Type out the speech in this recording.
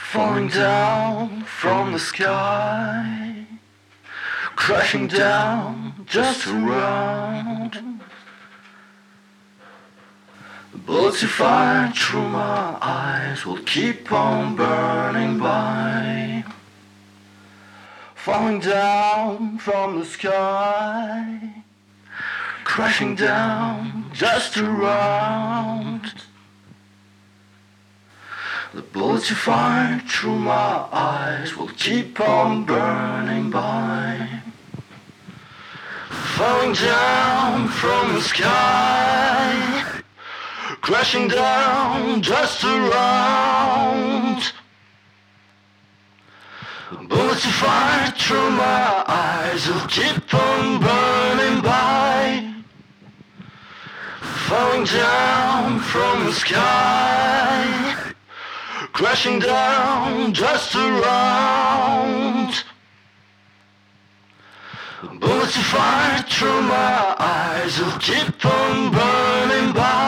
falling down from the sky, crashing down just around. The bullets you fire through my eyes will keep on burning by, falling down from the sky, crashing down just around. The bullets you fire through my eyes will keep on burning by, falling down from the sky, crashing down just around. The bullets you fire through my eyes will keep on burning by, falling down from the sky, crashing down just around. The bullets you fire through my eyes will keep on burning by,